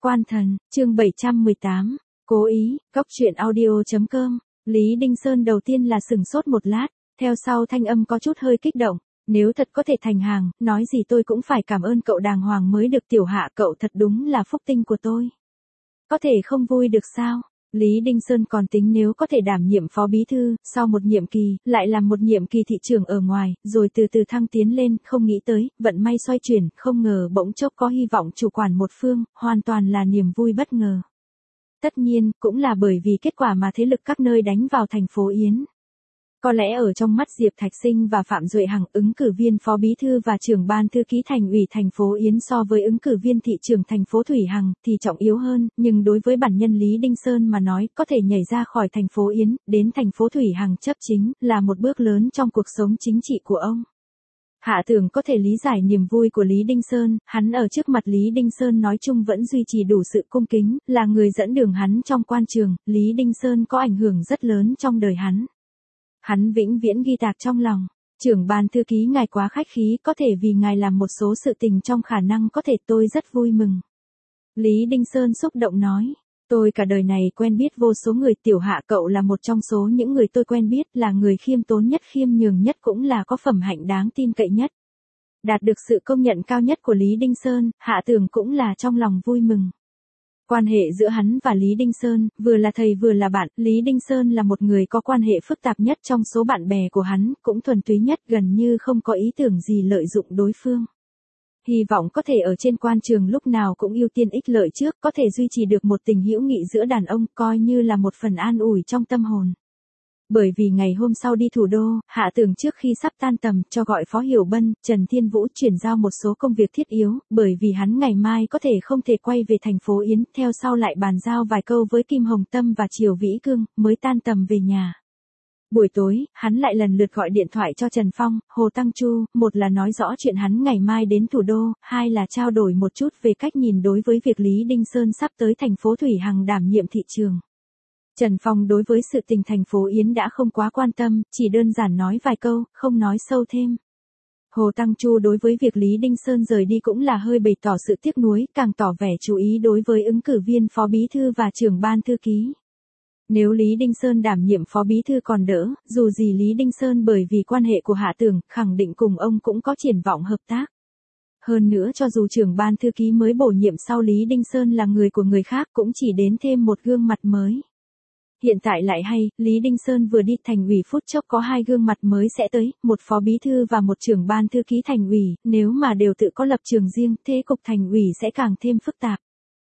Quan thần, chương 718, cố ý, góc truyện audio.com, Lý Đinh Sơn đầu tiên là sửng sốt một lát, theo sau thanh âm có chút hơi kích động, nếu thật có thể thành hàng, nói gì tôi cũng phải cảm ơn cậu đàng hoàng mới được tiểu hạ cậu thật đúng là phúc tinh của tôi. Có thể không vui được sao? Lý Đinh Sơn còn tính nếu có thể đảm nhiệm phó bí thư, sau một nhiệm kỳ, lại làm một nhiệm kỳ thị trưởng ở ngoài, rồi từ từ thăng tiến lên, không nghĩ tới, vận may xoay chuyển, không ngờ bỗng chốc có hy vọng chủ quản một phương, hoàn toàn là niềm vui bất ngờ. Tất nhiên, cũng là bởi vì kết quả mà thế lực các nơi đánh vào thành phố Yến. Có lẽ ở trong mắt Diệp Thạch Sinh và Phạm Duệ Hằng, ứng cử viên phó bí thư và trưởng ban thư ký thành ủy thành phố Yến so với ứng cử viên thị trưởng thành phố Thủy Hằng thì trọng yếu hơn, nhưng đối với bản nhân Lý Đinh Sơn mà nói, có thể nhảy ra khỏi thành phố Yến, đến thành phố Thủy Hằng chấp chính, là một bước lớn trong cuộc sống chính trị của ông. Hạ Tưởng có thể lý giải niềm vui của Lý Đinh Sơn, hắn ở trước mặt Lý Đinh Sơn nói chung vẫn duy trì đủ sự cung kính, là người dẫn đường hắn trong quan trường, Lý Đinh Sơn có ảnh hưởng rất lớn trong đời hắn. Hắn vĩnh viễn ghi tạc trong lòng, trưởng ban thư ký ngài quá khách khí, có thể vì ngài làm một số sự tình trong khả năng có thể tôi rất vui mừng. Lý Đinh Sơn xúc động nói, tôi cả đời này quen biết vô số người, tiểu hạ cậu là một trong số những người tôi quen biết, là người khiêm tốn nhất, khiêm nhường nhất, cũng là có phẩm hạnh đáng tin cậy nhất. Đạt được sự công nhận cao nhất của Lý Đinh Sơn, Hạ Tưởng cũng là trong lòng vui mừng. Quan hệ giữa hắn và Lý Đinh Sơn, vừa là thầy vừa là bạn, Lý Đinh Sơn là một người có quan hệ phức tạp nhất trong số bạn bè của hắn, cũng thuần túy nhất, gần như không có ý tưởng gì lợi dụng đối phương. Hy vọng có thể ở trên quan trường lúc nào cũng ưu tiên ích lợi trước, có thể duy trì được một tình hữu nghị giữa đàn ông, coi như là một phần an ủi trong tâm hồn. Bởi vì ngày hôm sau đi thủ đô, Hạ Tưởng trước khi sắp tan tầm, cho gọi Phó Hiểu Bân, Trần Thiên Vũ chuyển giao một số công việc thiết yếu, bởi vì hắn ngày mai có thể không thể quay về thành phố Yến, theo sau lại bàn giao vài câu với Kim Hồng Tâm và Triều Vĩ Cương, mới tan tầm về nhà. Buổi tối, hắn lại lần lượt gọi điện thoại cho Trần Phong, Hồ Tăng Chu, một là nói rõ chuyện hắn ngày mai đến thủ đô, hai là trao đổi một chút về cách nhìn đối với việc Lý Đinh Sơn sắp tới thành phố Thủy Hằng đảm nhiệm thị trường. Trần Phong đối với sự tình thành phố Yến đã không quá quan tâm, chỉ đơn giản nói vài câu, không nói sâu thêm. Hồ Tăng Chu đối với việc Lý Đinh Sơn rời đi cũng là hơi bày tỏ sự tiếc nuối, càng tỏ vẻ chú ý đối với ứng cử viên phó bí thư và trưởng ban thư ký. Nếu Lý Đinh Sơn đảm nhiệm phó bí thư còn đỡ, dù gì Lý Đinh Sơn bởi vì quan hệ của Hạ Tưởng, khẳng định cùng ông cũng có triển vọng hợp tác. Hơn nữa cho dù trưởng ban thư ký mới bổ nhiệm sau Lý Đinh Sơn là người của người khác, cũng chỉ đến thêm một gương mặt mới. Hiện tại lại hay, Lý Đinh Sơn vừa đi thành ủy phút chốc có hai gương mặt mới sẽ tới, một phó bí thư và một trưởng ban thư ký thành ủy, nếu mà đều tự có lập trường riêng, thế cục thành ủy sẽ càng thêm phức tạp.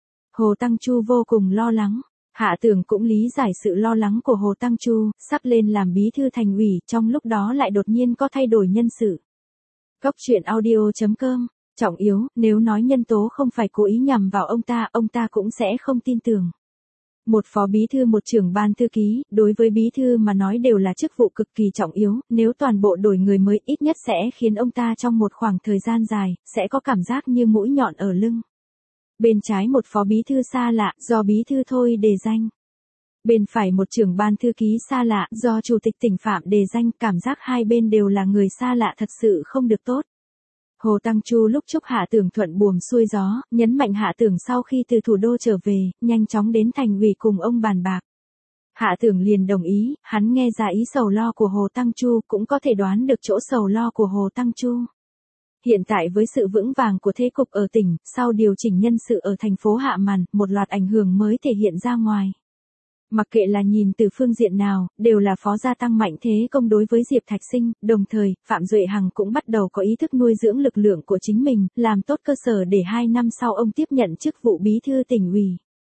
Hồ Tăng Chu vô cùng lo lắng. Hạ Tưởng cũng lý giải sự lo lắng của Hồ Tăng Chu, sắp lên làm bí thư thành ủy, trong lúc đó lại đột nhiên có thay đổi nhân sự. Góc truyện audio.com, trọng yếu, nếu nói nhân tố không phải cố ý nhằm vào ông ta cũng sẽ không tin tưởng. Một phó bí thư một trưởng ban thư ký, đối với bí thư mà nói đều là chức vụ cực kỳ trọng yếu, nếu toàn bộ đổi người mới ít nhất sẽ khiến ông ta trong một khoảng thời gian dài, sẽ có cảm giác như mũi nhọn ở lưng. Bên trái một phó bí thư xa lạ, do bí thư thôi đề danh. Bên phải một trưởng ban thư ký xa lạ, do chủ tịch tỉnh Phạm đề danh, cảm giác hai bên đều là người xa lạ thật sự không được tốt. Hồ Tăng Chu lúc chúc Hạ Tưởng thuận buồm xuôi gió, nhấn mạnh Hạ Tưởng sau khi từ thủ đô trở về, nhanh chóng đến thành ủy cùng ông bàn bạc. Hạ Tưởng liền đồng ý, hắn nghe ra ý sầu lo của Hồ Tăng Chu, cũng có thể đoán được chỗ sầu lo của Hồ Tăng Chu. Hiện tại với sự vững vàng của thế cục ở tỉnh, sau điều chỉnh nhân sự ở thành phố Hạ Màn, một loạt ảnh hưởng mới thể hiện ra ngoài. Mặc kệ là nhìn từ phương diện nào, đều là phó gia tăng mạnh thế công đối với Diệp Thạch Sinh, đồng thời, Phạm Duệ Hằng cũng bắt đầu có ý thức nuôi dưỡng lực lượng của chính mình, làm tốt cơ sở để 2 năm sau ông tiếp nhận chức vụ bí thư tỉnh ủy.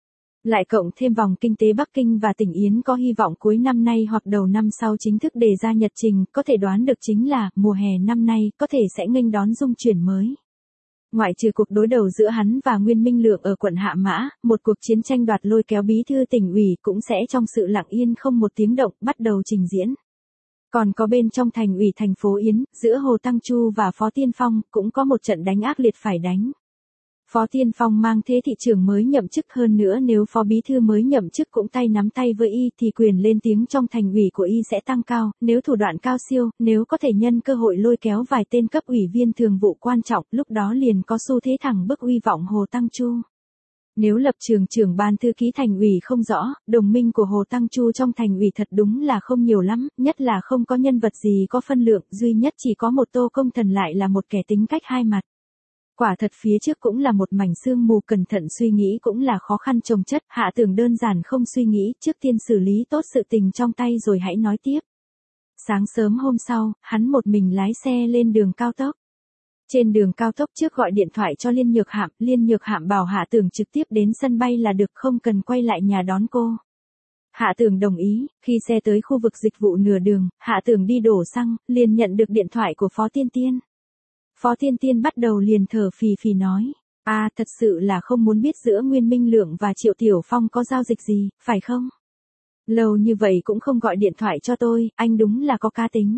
Lại cộng thêm vòng kinh tế Bắc Kinh và tỉnh Yến có hy vọng cuối năm nay hoặc đầu năm sau chính thức đề ra nhật trình, có thể đoán được chính là, mùa hè năm nay, có thể sẽ nghênh đón dung chuyển mới. Ngoại trừ cuộc đối đầu giữa hắn và Nguyên Minh Lượng ở quận Hạ Mã, một cuộc chiến tranh đoạt lôi kéo bí thư tỉnh ủy cũng sẽ trong sự lặng yên không một tiếng động, bắt đầu trình diễn. Còn có bên trong thành ủy thành phố Yến, giữa Hồ Tăng Chu và Phó Tiên Phong, cũng có một trận đánh ác liệt phải đánh. Phó Tiên Phong mang thế thị trưởng mới nhậm chức, hơn nữa nếu phó bí thư mới nhậm chức cũng tay nắm tay với y thì quyền lên tiếng trong thành ủy của y sẽ tăng cao, nếu thủ đoạn cao siêu, nếu có thể nhân cơ hội lôi kéo vài tên cấp ủy viên thường vụ quan trọng, lúc đó liền có xu thế thẳng bức uy vọng Hồ Tăng Chu. Nếu lập trường trưởng ban thư ký thành ủy không rõ, đồng minh của Hồ Tăng Chu trong thành ủy thật đúng là không nhiều lắm, nhất là không có nhân vật gì có phân lượng, duy nhất chỉ có một Tô Công Thần lại là một kẻ tính cách hai mặt. Quả thật phía trước cũng là một mảnh sương mù, cẩn thận suy nghĩ cũng là khó khăn chồng chất, Hạ Tường đơn giản không suy nghĩ, trước tiên xử lý tốt sự tình trong tay rồi hãy nói tiếp. Sáng sớm hôm sau, hắn một mình lái xe lên đường cao tốc. Trên đường cao tốc trước gọi điện thoại cho Liên Nhược Hạm bảo Hạ Tường trực tiếp đến sân bay là được, không cần quay lại nhà đón cô. Hạ Tường đồng ý, khi xe tới khu vực dịch vụ nửa đường, Hạ Tường đi đổ xăng, liền nhận được điện thoại của Phó Tiên Tiên. Phó Tiên Tiên bắt đầu liền thở phì phì nói, thật sự là không muốn biết giữa Nguyên Minh Lượng và Triệu Tiểu Phong có giao dịch gì, phải không? Lâu như vậy cũng không gọi điện thoại cho tôi, anh đúng là có cá tính.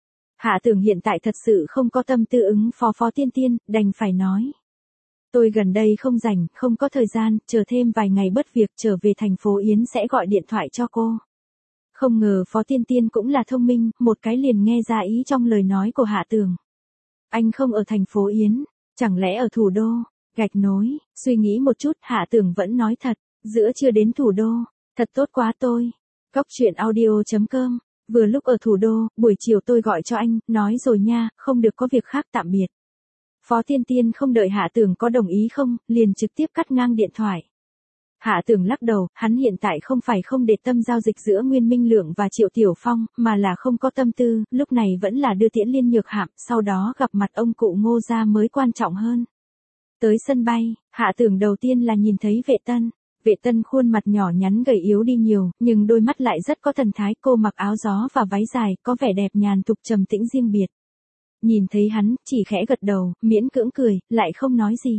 Hạ Tường hiện tại thật sự không có tâm tư ứng phó Phó Tiên Tiên, đành phải nói. Tôi gần đây không rảnh, không có thời gian, chờ thêm vài ngày bớt việc trở về thành phố Yến sẽ gọi điện thoại cho cô. Không ngờ Phó Tiên Tiên cũng là thông minh, một cái liền nghe ra ý trong lời nói của Hạ Tường. Anh không ở thành phố Yến, chẳng lẽ ở thủ đô? Gạch nối, suy nghĩ một chút, Hạ Tường vẫn nói thật, giữa chưa đến thủ đô, thật tốt quá tôi. Góc truyện audio.com, vừa lúc ở thủ đô, buổi chiều tôi gọi cho anh, nói rồi nha, không được có việc khác, tạm biệt. Phó Tiên Tiên không đợi Hạ Tường có đồng ý không, liền trực tiếp cắt ngang điện thoại. Hạ Tường lắc đầu, hắn hiện tại không phải không để tâm giao dịch giữa Nguyên Minh Lượng và Triệu Tiểu Phong, mà là không có tâm tư, lúc này vẫn là đưa tiễn Liên Nhược Hạm, sau đó gặp mặt ông cụ Ngô gia mới quan trọng hơn. Tới sân bay, Hạ Tường đầu tiên là nhìn thấy Vệ Tân. Vệ Tân khuôn mặt nhỏ nhắn gầy yếu đi nhiều, nhưng đôi mắt lại rất có thần thái, cô mặc áo gió và váy dài, có vẻ đẹp nhàn tục trầm tĩnh riêng biệt. Nhìn thấy hắn, chỉ khẽ gật đầu, miễn cưỡng cười, lại không nói gì.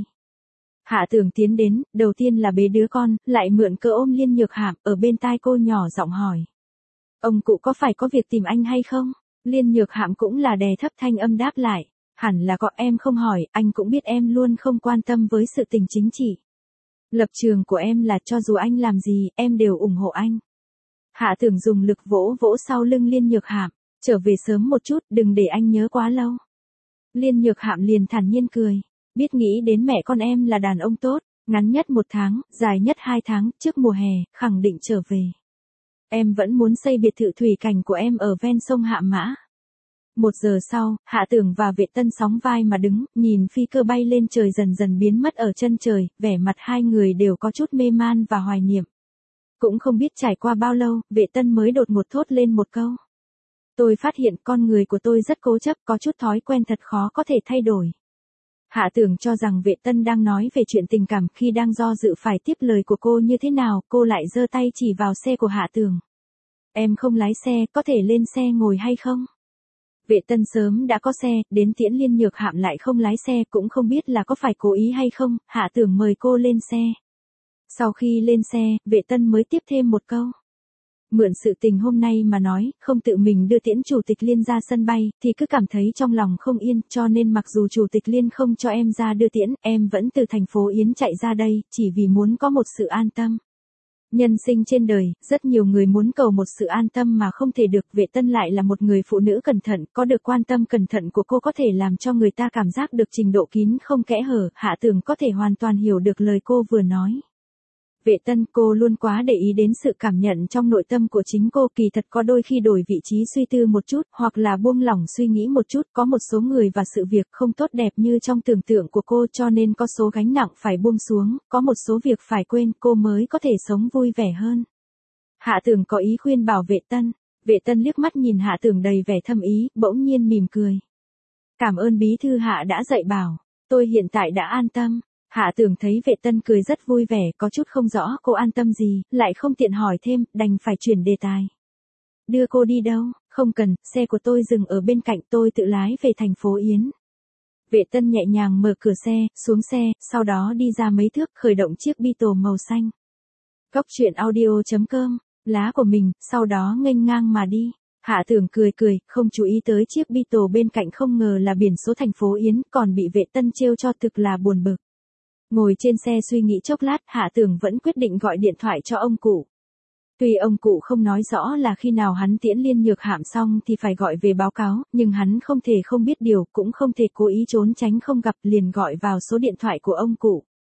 Hạ Tường tiến đến, đầu tiên là bế đứa con, lại mượn cớ ôm Liên Nhược Hạm, ở bên tai cô nhỏ giọng hỏi. Ông cụ có phải có việc tìm anh hay không? Liên Nhược Hạm cũng là đè thấp thanh âm đáp lại. Hẳn là có, em không hỏi, anh cũng biết em luôn không quan tâm với sự tình chính trị. Lập trường của em là cho dù anh làm gì, em đều ủng hộ anh. Hạ Tường dùng lực vỗ vỗ sau lưng Liên Nhược Hạm, trở về sớm một chút, đừng để anh nhớ quá lâu. Liên Nhược Hạm liền thản nhiên cười, biết nghĩ đến mẹ con em là đàn ông tốt, ngắn nhất 1 tháng, dài nhất 2 tháng, trước mùa hè, khẳng định trở về. Em vẫn muốn xây biệt thự thủy cảnh của em ở ven sông Hạ Mã. 1 giờ sau, Hạ Tường và Vệ Tân sóng vai mà đứng, nhìn phi cơ bay lên trời dần dần biến mất ở chân trời, vẻ mặt hai người đều có chút mê man và hoài niệm. Cũng không biết trải qua bao lâu, Vệ Tân mới đột ngột thốt lên một câu. Tôi phát hiện con người của tôi rất cố chấp, có chút thói quen thật khó có thể thay đổi. Hạ Tường cho rằng Vệ Tân đang nói về chuyện tình cảm, khi đang do dự phải tiếp lời của cô như thế nào, cô lại giơ tay chỉ vào xe của Hạ Tường. Em không lái xe, có thể lên xe ngồi hay không? Vệ Tân sớm đã có xe, đến tiễn Liên Nhược Hạm lại không lái xe, cũng không biết là có phải cố ý hay không, Hạ Tường mời cô lên xe. Sau khi lên xe, Vệ Tân mới tiếp thêm một câu. Mượn sự tình hôm nay mà nói, không tự mình đưa tiễn Chủ tịch Liên ra sân bay, thì cứ cảm thấy trong lòng không yên, cho nên mặc dù Chủ tịch Liên không cho em ra đưa tiễn, em vẫn từ thành phố Yến chạy ra đây, chỉ vì muốn có một sự an tâm. Nhân sinh trên đời, rất nhiều người muốn cầu một sự an tâm mà không thể được. Vệ Tân lại là một người phụ nữ cẩn thận, có được quan tâm cẩn thận của cô có thể làm cho người ta cảm giác được trình độ kín không kẽ hở. Hạ Tường có thể hoàn toàn hiểu được lời cô vừa nói. Vệ Tân, cô luôn quá để ý đến sự cảm nhận trong nội tâm của chính cô, kỳ thật có đôi khi đổi vị trí suy tư một chút, hoặc là buông lỏng suy nghĩ một chút, có một số người và sự việc không tốt đẹp như trong tưởng tượng của cô, cho nên có số gánh nặng phải buông xuống, có một số việc phải quên, cô mới có thể sống vui vẻ hơn. Hạ Tường có ý khuyên bảo Vệ Tân. Vệ Tân liếc mắt nhìn Hạ Tường đầy vẻ thâm ý, bỗng nhiên mỉm cười. Cảm ơn bí thư Hạ đã dạy bảo, tôi hiện tại đã an tâm. Hạ Tường thấy Vệ Tân cười rất vui vẻ, có chút không rõ cô an tâm gì, lại không tiện hỏi thêm, đành phải chuyển đề tài. Đưa cô đi đâu? Không cần, xe của tôi dừng ở bên cạnh, tôi tự lái về thành phố Yến. Vệ Tân nhẹ nhàng mở cửa xe, xuống xe, sau đó đi ra mấy thước, khởi động chiếc Beetle màu xanh. Góc truyện audio.com, lá của mình, sau đó nghênh ngang mà đi. Hạ Tường cười cười, không chú ý tới chiếc Beetle bên cạnh, không ngờ là biển số thành phố Yến, còn bị Vệ Tân trêu cho, thực là buồn bực. Ngồi trên xe suy nghĩ chốc lát, Hạ Tường vẫn quyết định gọi điện thoại cho ông cụ. Tuy ông cụ không nói rõ là khi nào hắn tiễn Liên Nhược Hạm xong thì phải gọi về báo cáo, nhưng hắn không thể không biết điều, cũng không thể cố ý trốn tránh không gặp, liền gọi vào số điện thoại của ông cụ.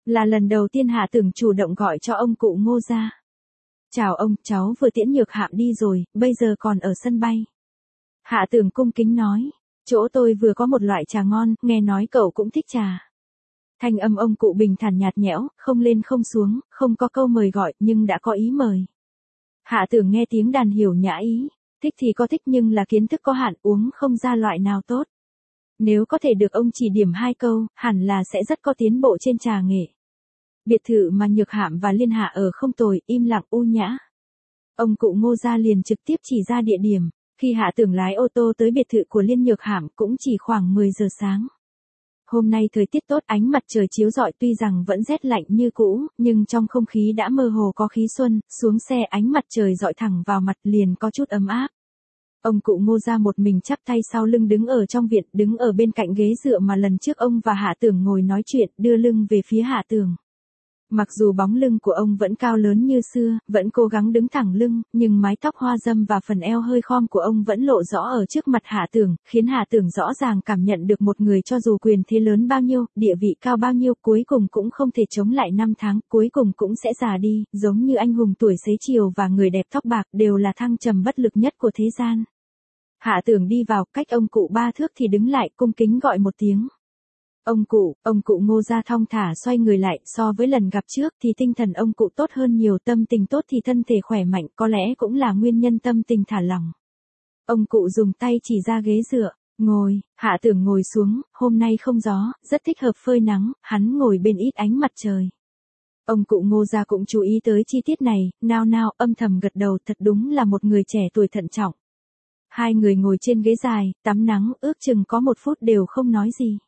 Là lần đầu tiên Hạ Tưởng chủ động gọi cho ông cụ Ngô ra. Chào ông, cháu vừa tiễn Nhược Hạm đi rồi, bây giờ còn ở sân bay. Hạ Tưởng cung kính nói, chỗ tôi vừa có một loại trà ngon, nghe nói cậu cũng thích trà. Thanh âm ông cụ bình thản nhạt nhẽo, không lên không xuống, không có câu mời gọi nhưng đã có ý mời. Hạ Tưởng nghe tiếng đàn hiểu nhã ý, thích thì có thích nhưng là kiến thức có hạn, uống không ra loại nào tốt. Nếu có thể được ông chỉ điểm 2 câu, hẳn là sẽ rất có tiến bộ trên trà nghệ. Biệt thự mà Nhược Hạm và Liên Hạ ở không tồi, im lặng u nhã. Ông cụ Ngô ra liền trực tiếp chỉ ra địa điểm, khi Hạ Tưởng lái ô tô tới biệt thự của Liên Nhược Hạm cũng chỉ khoảng 10 giờ sáng. Hôm nay thời tiết tốt, ánh mặt trời chiếu rọi, tuy rằng vẫn rét lạnh như cũ, nhưng trong không khí đã mơ hồ có khí xuân, xuống xe ánh mặt trời rọi thẳng vào mặt liền có chút ấm áp. Ông cụ Ngô ra một mình chắp tay sau lưng đứng ở trong viện, đứng ở bên cạnh ghế dựa mà lần trước ông và Hạ Tưởng ngồi nói chuyện, đưa lưng về phía Hạ Tưởng. Mặc dù bóng lưng của ông vẫn cao lớn như xưa, vẫn cố gắng đứng thẳng lưng, nhưng mái tóc hoa dâm và phần eo hơi khom của ông vẫn lộ rõ ở trước mặt Hạ Tưởng, khiến Hạ Tưởng rõ ràng cảm nhận được một người cho dù quyền thế lớn bao nhiêu, địa vị cao bao nhiêu, cuối cùng cũng không thể chống lại năm tháng, cuối cùng cũng sẽ già đi, giống như anh hùng tuổi xế chiều và người đẹp tóc bạc đều là thăng trầm bất lực nhất của thế gian. Hạ Tưởng đi vào, cách ông cụ 3 thước thì đứng lại, cung kính gọi một tiếng. Ông cụ Ngô ra thong thả xoay người lại, so với lần gặp trước thì tinh thần ông cụ tốt hơn nhiều, tâm tình tốt thì thân thể khỏe mạnh, có lẽ cũng là nguyên nhân tâm tình thả lỏng. Ông cụ dùng tay chỉ ra ghế dựa, ngồi, Hạ Tưởng ngồi xuống, hôm nay không gió, rất thích hợp phơi nắng, hắn ngồi bên ít ánh mặt trời. Ông cụ Ngô ra cũng chú ý tới chi tiết này, nao nao âm thầm gật đầu, thật đúng là một người trẻ tuổi thận trọng. Hai người ngồi trên ghế dài, tắm nắng, ước chừng có 1 phút đều không nói gì.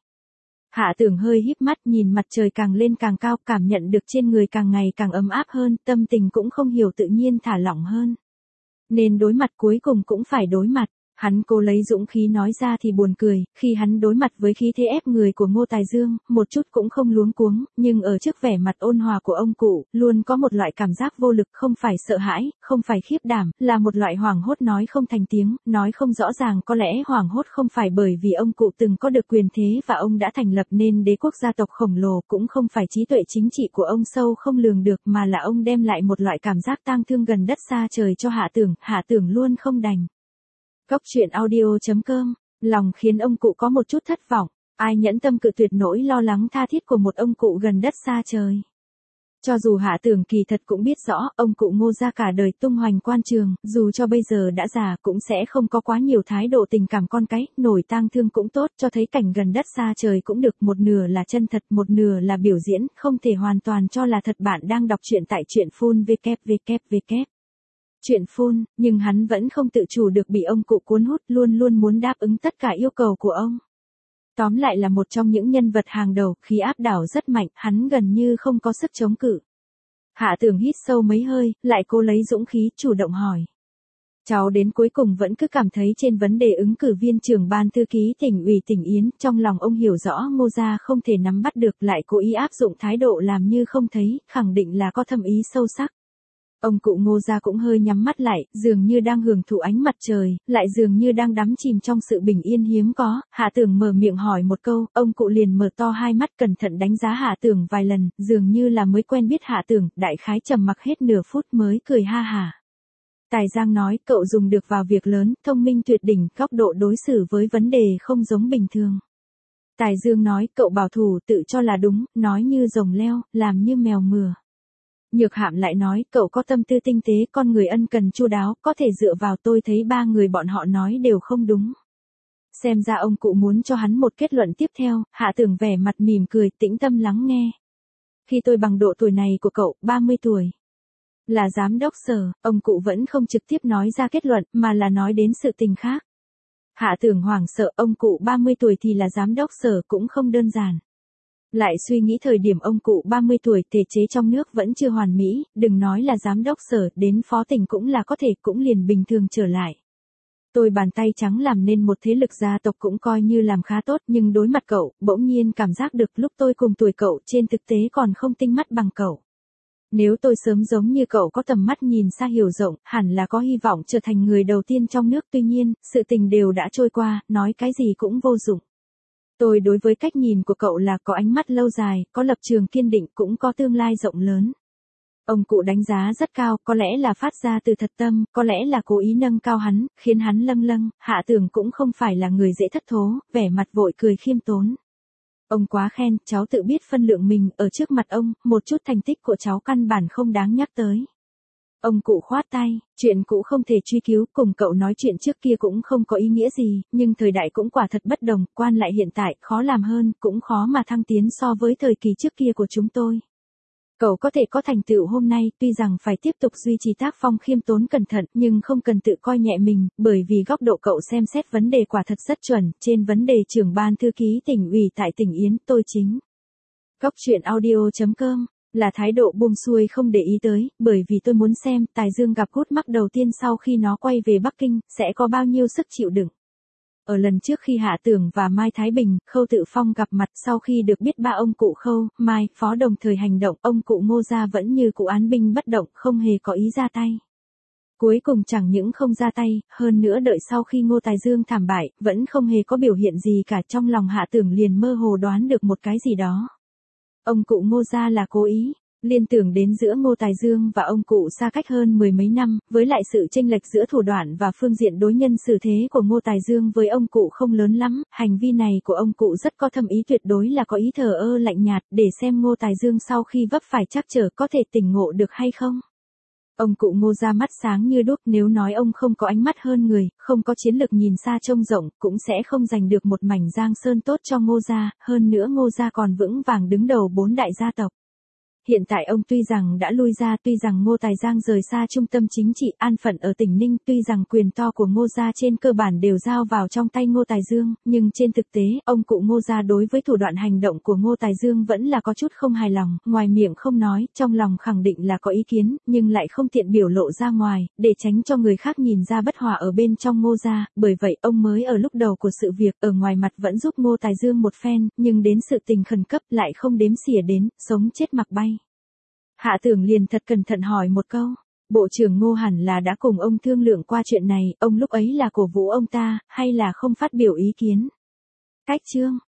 Hạ Tưởng hơi híp mắt nhìn mặt trời càng lên càng cao, cảm nhận được trên người càng ngày càng ấm áp hơn, tâm tình cũng không hiểu tự nhiên thả lỏng hơn. Nên đối mặt cuối cùng cũng phải đối mặt. Hắn cố lấy dũng khí nói ra thì buồn cười, khi hắn đối mặt với khí thế ép người của Ngô Tài Dương, một chút cũng không luống cuống, nhưng ở trước vẻ mặt ôn hòa của ông cụ, luôn có một loại cảm giác vô lực, không phải sợ hãi, không phải khiếp đảm, là một loại hoảng hốt nói không thành tiếng, nói không rõ ràng, có lẽ hoảng hốt không phải bởi vì ông cụ từng có được quyền thế và ông đã thành lập nên đế quốc gia tộc khổng lồ, cũng không phải trí tuệ chính trị của ông sâu không lường được, mà là ông đem lại một loại cảm giác tang thương gần đất xa trời cho Hạ Tưởng luôn không đành. Góc truyện audio.com, lòng khiến ông cụ có một chút thất vọng, ai nhẫn tâm cự tuyệt nỗi lo lắng tha thiết của một ông cụ gần đất xa trời. Cho dù Hạ Tưởng kỳ thật cũng biết rõ, ông cụ Ngô ra cả đời tung hoành quan trường, dù cho bây giờ đã già cũng sẽ không có quá nhiều thái độ tình cảm con cái, nổi tang thương cũng tốt, cho thấy cảnh gần đất xa trời cũng được, một nửa là chân thật, một nửa là biểu diễn, không thể hoàn toàn cho là thật. Bạn đang đọc truyện tại truyện phun www. Chuyện phun, nhưng hắn vẫn không tự chủ được bị ông cụ cuốn hút, luôn luôn muốn đáp ứng tất cả yêu cầu của ông. Tóm lại là một trong những nhân vật hàng đầu, khí áp đảo rất mạnh, hắn gần như không có sức chống cự. Hạ Tưởng hít sâu mấy hơi, lại cố lấy dũng khí, chủ động hỏi. Cháu đến cuối cùng vẫn cứ cảm thấy trên vấn đề ứng cử viên trưởng ban thư ký tỉnh ủy tỉnh Yến, trong lòng ông hiểu rõ Ngô gia không thể nắm bắt được, lại cố ý áp dụng thái độ làm như không thấy, khẳng định là có thâm ý sâu sắc. Ông cụ Ngô ra cũng hơi nhắm mắt lại, dường như đang hưởng thụ ánh mặt trời, lại dường như đang đắm chìm trong sự bình yên hiếm có. Hạ Tưởng mở miệng hỏi một câu, ông cụ liền mở to hai mắt cẩn thận đánh giá Hạ Tưởng vài lần, dường như là mới quen biết Hạ Tưởng, đại khái trầm mặc hết nửa phút mới cười ha hả. Tài Giang nói, cậu dùng được vào việc lớn, thông minh tuyệt đỉnh, góc độ đối xử với vấn đề không giống bình thường. Tài Dương nói, cậu bảo thủ, tự cho là đúng, nói như rồng leo, làm như mèo mửa. Nhược Hạm lại nói, cậu có tâm tư tinh tế, con người ân cần chu đáo, có thể dựa vào. Tôi thấy 3 người bọn họ nói đều không đúng. Xem ra ông cụ muốn cho hắn một kết luận tiếp theo. Hạ Tưởng vẻ mặt mỉm cười, tĩnh tâm lắng nghe. Khi tôi bằng độ tuổi này của cậu, 30 tuổi, là giám đốc sở, ông cụ vẫn không trực tiếp nói ra kết luận, mà là nói đến sự tình khác. Hạ Tưởng hoảng sợ, ông cụ 30 tuổi thì là giám đốc sở cũng không đơn giản. Lại suy nghĩ thời điểm ông cụ 30 tuổi, thể chế trong nước vẫn chưa hoàn mỹ, đừng nói là giám đốc sở, đến phó tỉnh cũng là có thể, cũng liền bình thường trở lại. Tôi bàn tay trắng làm nên một thế lực gia tộc cũng coi như làm khá tốt, nhưng đối mặt cậu, bỗng nhiên cảm giác được lúc tôi cùng tuổi cậu trên thực tế còn không tinh mắt bằng cậu. Nếu tôi sớm giống như cậu có tầm mắt nhìn xa hiểu rộng, hẳn là có hy vọng trở thành người đầu tiên trong nước, tuy nhiên, sự tình đều đã trôi qua, nói cái gì cũng vô dụng. Tôi đối với cách nhìn của cậu là có ánh mắt lâu dài, có lập trường kiên định cũng có tương lai rộng lớn. Ông cụ đánh giá rất cao, có lẽ là phát ra từ thật tâm, có lẽ là cố ý nâng cao hắn, khiến hắn lâng lâng, Hạ Tưởng cũng không phải là người dễ thất thố, vẻ mặt vội cười khiêm tốn. Ông quá khen, cháu tự biết phân lượng mình, ở trước mặt ông, một chút thành tích của cháu căn bản không đáng nhắc tới. Ông cụ khoát tay, chuyện cũ không thể truy cứu, cùng cậu nói chuyện trước kia cũng không có ý nghĩa gì, nhưng thời đại cũng quả thật bất đồng, quan lại hiện tại khó làm hơn, cũng khó mà thăng tiến so với thời kỳ trước kia của chúng tôi. Cậu có thể có thành tựu hôm nay, tuy rằng phải tiếp tục duy trì tác phong khiêm tốn cẩn thận, nhưng không cần tự coi nhẹ mình, bởi vì góc độ cậu xem xét vấn đề quả thật rất chuẩn, trên vấn đề trưởng ban thư ký tỉnh ủy tại tỉnh Yến, tôi chính. Góc chuyện audio.com là thái độ buông xuôi không để ý tới, bởi vì tôi muốn xem Tài Dương gặp gút mắc đầu tiên sau khi nó quay về Bắc Kinh, sẽ có bao nhiêu sức chịu đựng. Ở lần trước khi Hạ Tưởng và Mai Thái Bình, Khâu Tự Phong gặp mặt sau khi được biết ba ông cụ Khâu, Mai, Phó đồng thời hành động, ông cụ Ngô gia vẫn như cụ án binh bất động, không hề có ý ra tay. Cuối cùng chẳng những không ra tay, hơn nữa đợi sau khi Ngô Tài Dương thảm bại, vẫn không hề có biểu hiện gì cả, trong lòng Hạ Tưởng liền mơ hồ đoán được một cái gì đó. Ông cụ Ngô gia là cố ý. Liên tưởng đến giữa Ngô Tài Dương và ông cụ xa cách hơn mười mấy năm, với lại sự chênh lệch giữa thủ đoạn và phương diện đối nhân xử thế của Ngô Tài Dương với ông cụ không lớn lắm, hành vi này của ông cụ rất có thâm ý, tuyệt đối là có ý thờ ơ lạnh nhạt, để xem Ngô Tài Dương sau khi vấp phải trắc trở có thể tỉnh ngộ được hay không. Ông cụ Ngô ra mắt sáng như đuốc, nếu nói ông không có ánh mắt hơn người, không có chiến lược nhìn xa trông rộng, cũng sẽ không giành được một mảnh giang sơn tốt cho Ngô gia, hơn nữa Ngô gia còn vững vàng đứng đầu 4 đại gia tộc. Hiện tại ông tuy rằng đã lui ra, tuy rằng Ngô Tài Giang rời xa trung tâm chính trị an phận ở tỉnh Ninh, tuy rằng quyền to của Ngô gia trên cơ bản đều giao vào trong tay Ngô Tài Dương, nhưng trên thực tế, ông cụ Ngô gia đối với thủ đoạn hành động của Ngô Tài Dương vẫn là có chút không hài lòng, ngoài miệng không nói, trong lòng khẳng định là có ý kiến, nhưng lại không tiện biểu lộ ra ngoài, để tránh cho người khác nhìn ra bất hòa ở bên trong Ngô gia, bởi vậy ông mới ở lúc đầu của sự việc, ở ngoài mặt vẫn giúp Ngô Tài Dương một phen, nhưng đến sự tình khẩn cấp lại không đếm xỉa đến, sống chết mặc bay. Hạ Tưởng liền thật cẩn thận hỏi một câu, Bộ trưởng Ngô hẳn là đã cùng ông thương lượng qua chuyện này, ông lúc ấy là cổ vũ ông ta, hay là không phát biểu ý kiến? Cách chương